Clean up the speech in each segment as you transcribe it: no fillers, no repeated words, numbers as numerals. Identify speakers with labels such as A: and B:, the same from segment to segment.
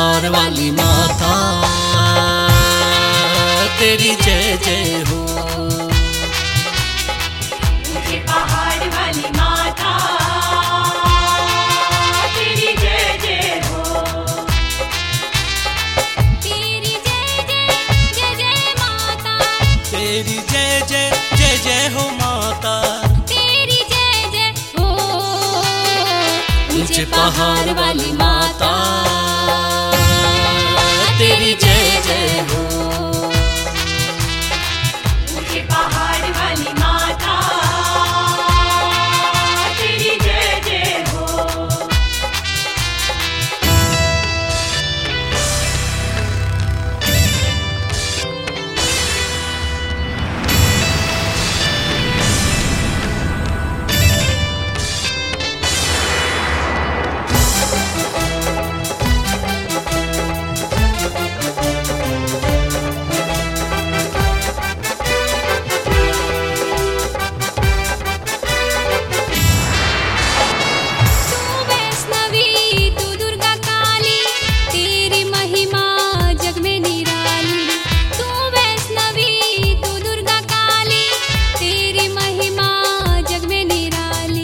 A: पहाड़ वाली माता तेरी जय जय हो।
B: ऊंचे पहाड़ वाली माता तेरी जय जय हो।
C: तेरी जय जय जय जय माता,
A: तेरी जय जय जय जय हो माता,
C: तेरी जय जय हो।
A: ऊंचे पहाड़ वाली माता तेरी जय जय हो।
B: ऊंचे पहाड़ वाली माता तेरी जय जय हो।
C: तू वैष्णवी तू दुर्गा काली, तेरी महिमा जग में निराली। तू वैष्णवी तू दुर्गा काली, तेरी महिमा जग में निराली।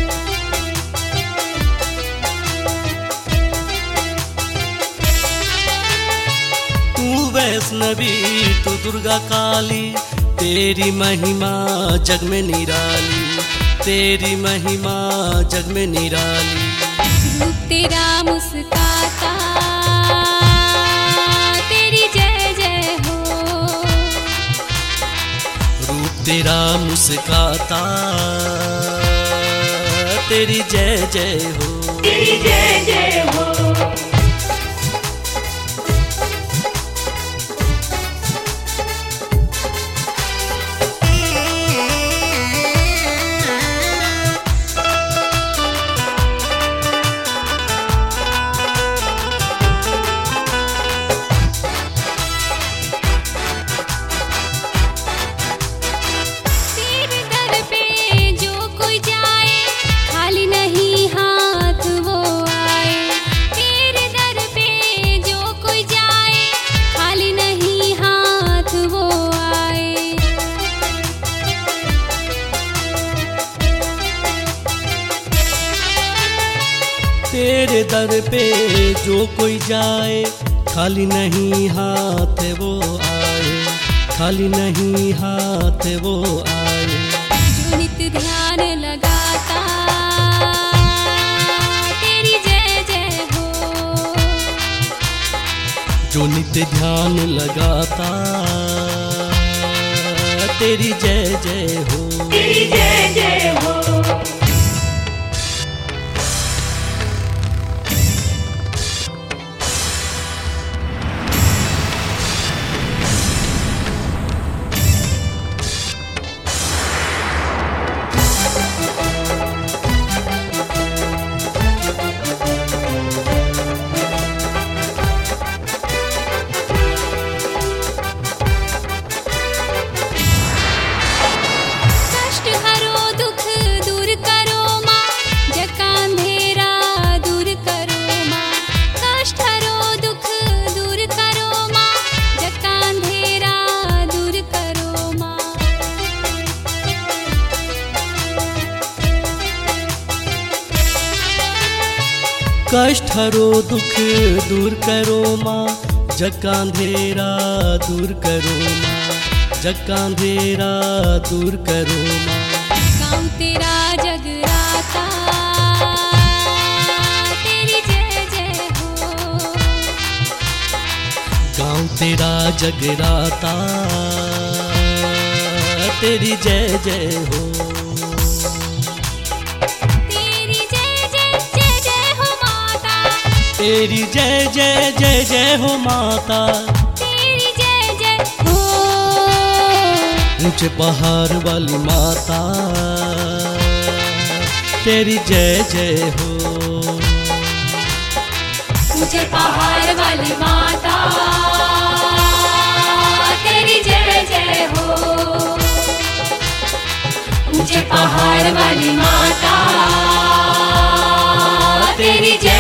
A: तू वैष्णवी तू दुर्गा काली, तेरी महिमा जग में निराली, तेरी महिमा जग में निराली।
C: रूप तेरा मुस्काता तेरी जय जय हो।
A: रूप तेरा मुस्काता तेरी जय जय हो।
B: तेरी जय जय हो।
C: तेरे दर पे जो कोई जाए, खाली नहीं हाथ वो आए। तेरे दर पे जो कोई जाए, खाली नहीं हाथ वो आए।
A: तेरे दर पे जो कोई जाए, खाली नहीं हाथ वो आए, खाली नहीं हाथ वो आए।
C: जो नित्य ध्यान लगाता तेरी जय जय हो।
A: जो नित्य ध्यान लगाता तेरी जय जय हो।
B: तेरी जय जय हो।
C: कष्ट हरो दुख दूर करो माँ, जग का अंधेरा दूर करो माँ। कष्ट हरो दुख दूर करो माँ, जग का अंधेरा दूर करो माँ।
A: कष्ट हरो दुख दूर करो माँ, जग का अंधेरा दूर करो माँ, जग का अंधेरा दूर करो माँ।
C: गाँव तेरा जगराता तेरी जय जय हो।
A: गाँव तेरा जगराता तेरी जय जय हो।
C: तेरी जय जय जय जय हो माता,
A: तेरी जय जय जय जय हो माता।
C: तेरी जय जय हो।
A: ऊंचे पहाड़ वाली माता तेरी जय जय हो।
B: ऊंचे पहाड़ वाली माता तेरी जय जय हो। ऊंचे पहाड़ वाली माता तेरी जय